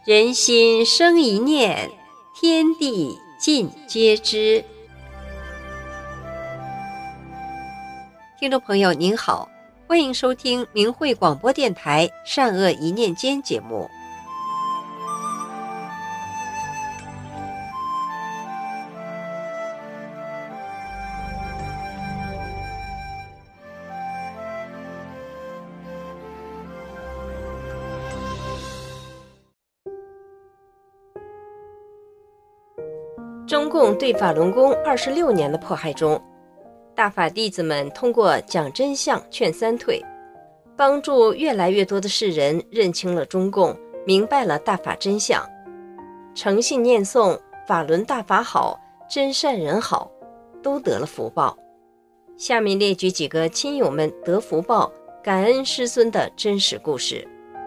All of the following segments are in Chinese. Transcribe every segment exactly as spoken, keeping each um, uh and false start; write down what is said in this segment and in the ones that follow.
人心生一念，天地尽皆知。听众朋友您好，欢迎收听明慧广播电台善恶一念间节目。中共对法轮功二十六年的迫害中，大法弟子们通过讲真相、劝三退，帮助越来越多的世人认清了中共，明白了大法真相，诚信念诵法轮大法好，真善人好，都得了福报。下面列举几个亲友们得福报、感恩师尊的真实故事。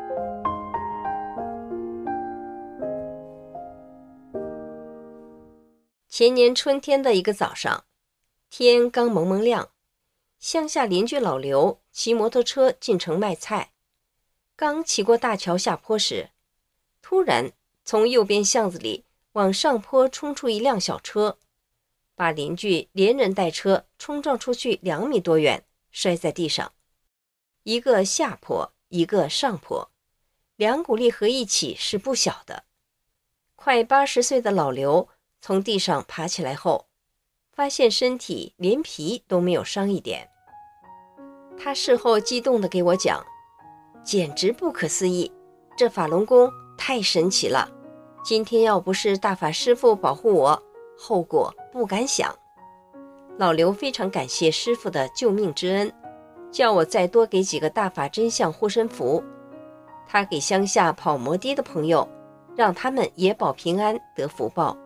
前年春天的一个早上，天刚蒙蒙亮，乡下邻居老刘骑摩托车进城卖菜，刚骑过大桥下坡时，突然从右边巷子里往上坡冲出一辆小车，把邻居连人带车冲撞出去两米多远，摔在地上。一个下坡，一个上坡，两股力合一起是不小的。快八十岁的老刘从地上爬起来后，发现身体连皮都没有伤一点。他事后激动地给我讲，简直不可思议，这法轮功太神奇了，今天要不是大法师父保护我，后果不敢想。老刘非常感谢师父的救命之恩，叫我再多给几个大法真相护身符。他给乡下跑摩的的朋友，让他们也保平安得福报。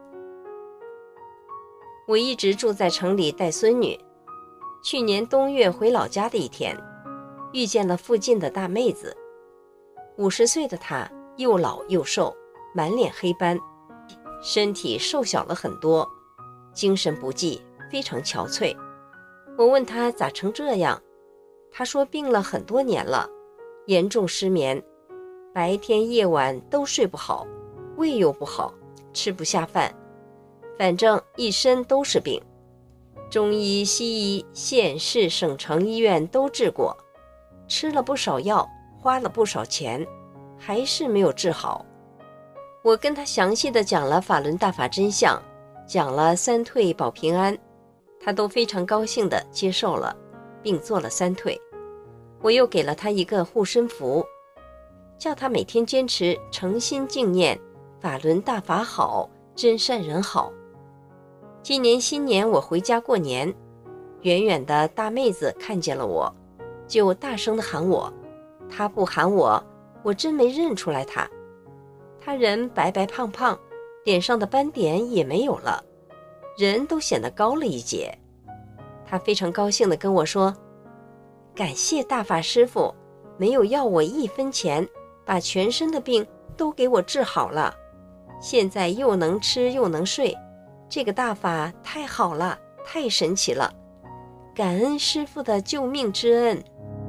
我一直住在城里带孙女，去年冬月回老家的一天，遇见了附近的大妹子。五十岁的她又老又瘦，满脸黑斑，身体瘦小了很多，精神不济，非常憔悴。我问她咋成这样，她说病了很多年了，严重失眠，白天夜晚都睡不好，胃又不好，吃不下饭，反正一身都是病，中医、西医、县市、省城医院都治过，吃了不少药，花了不少钱，还是没有治好。我跟他详细的讲了法轮大法真相，讲了三退保平安，他都非常高兴的接受了，并做了三退。我又给了他一个护身符，叫他每天坚持诚心敬念法轮大法好，真善人好。今年新年我回家过年，远远的大妹子看见了我，就大声地喊我，她不喊我，我真没认出来她。她人白白胖胖，脸上的斑点也没有了，人都显得高了一截。她非常高兴地跟我说，感谢大法师父，没有要我一分钱，把全身的病都给我治好了，现在又能吃又能睡，这个大法太好了，太神奇了，感恩师父的救命之恩。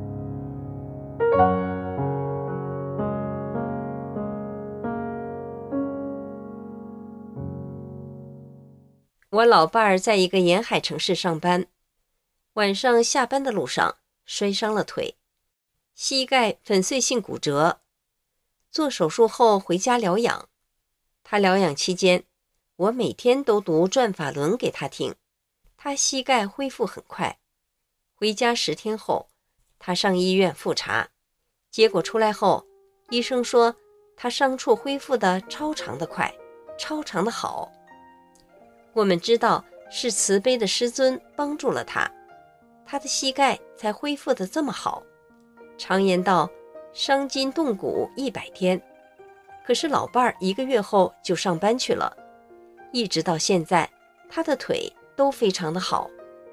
我老伴儿在一个沿海城市上班，晚上下班的路上摔伤了腿，膝盖粉碎性骨折，做手术后回家疗养。他疗养期间，我每天都读转法轮给他听，他膝盖恢复很快。回家十天后，他上医院复查，结果出来后，医生说他伤处恢复得超常的快，超常的好。我们知道是慈悲的师尊帮助了他，他的膝盖才恢复得这么好。常言道，伤筋动骨一百天，可是老伴儿一个月后就上班去了，一直到现在，他的腿都非常的好。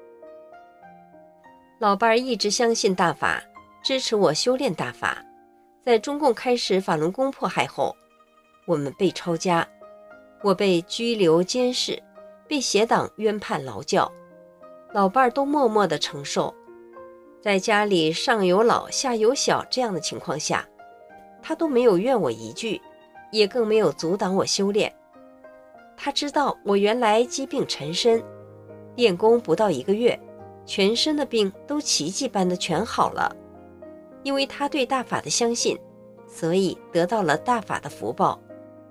老伴儿一直相信大法，支持我修炼大法。在中共开始法轮功迫害后，我们被抄家，我被拘留监视，被邪党冤判劳教，老伴儿都默默地承受。在家里上有老下有小这样的情况下，他都没有怨我一句， 也更没有阻挡我修炼。他知道我原来疾病缠身，练功不到一个月，全身的病都奇迹般的全好了。因为他对大法的相信，所以得到了大法的福报。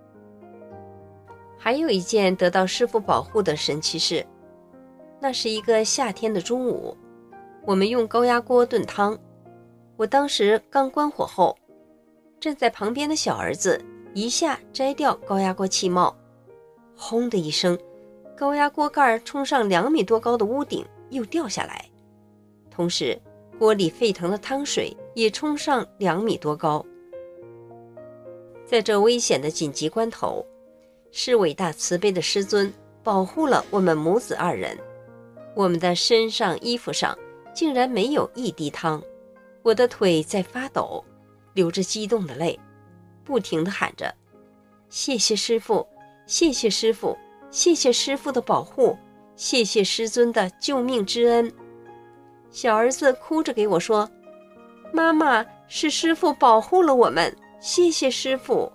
还有一件得到师父保护的神奇事，那是一个夏天的中午，我们用高压锅炖汤。我当时刚关火后，站在旁边的小儿子一下摘掉高压锅气帽，轰的一声，高压锅盖冲上两米多高的屋顶又掉下来，同时锅里沸腾的汤水也冲上两米多高。在这危险的紧急关头，是伟大慈悲的师尊保护了我们母子二人，我们的身上衣服上竟然没有一滴汤。我的腿在发抖，流着激动的泪，不停地喊着：谢谢师父，谢谢师父，谢谢师父的保护，谢谢师尊的救命之恩。小儿子哭着给我说：妈妈，是师父保护了我们，谢谢师父。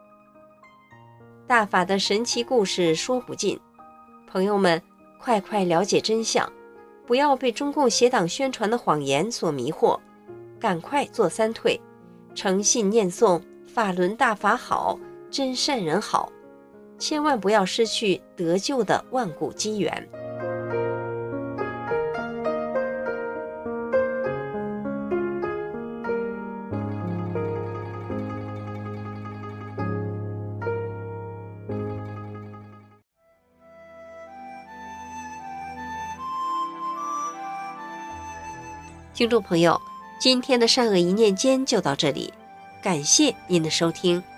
大法的神奇故事说不尽，朋友们快快了解真相，不要被中共邪党宣传的谎言所迷惑，赶快做三退，诚信念诵法轮大法好，真善人好，千万不要失去得救的万古机缘。听众朋友，今天的善恶一念间就到这里，感谢您的收听。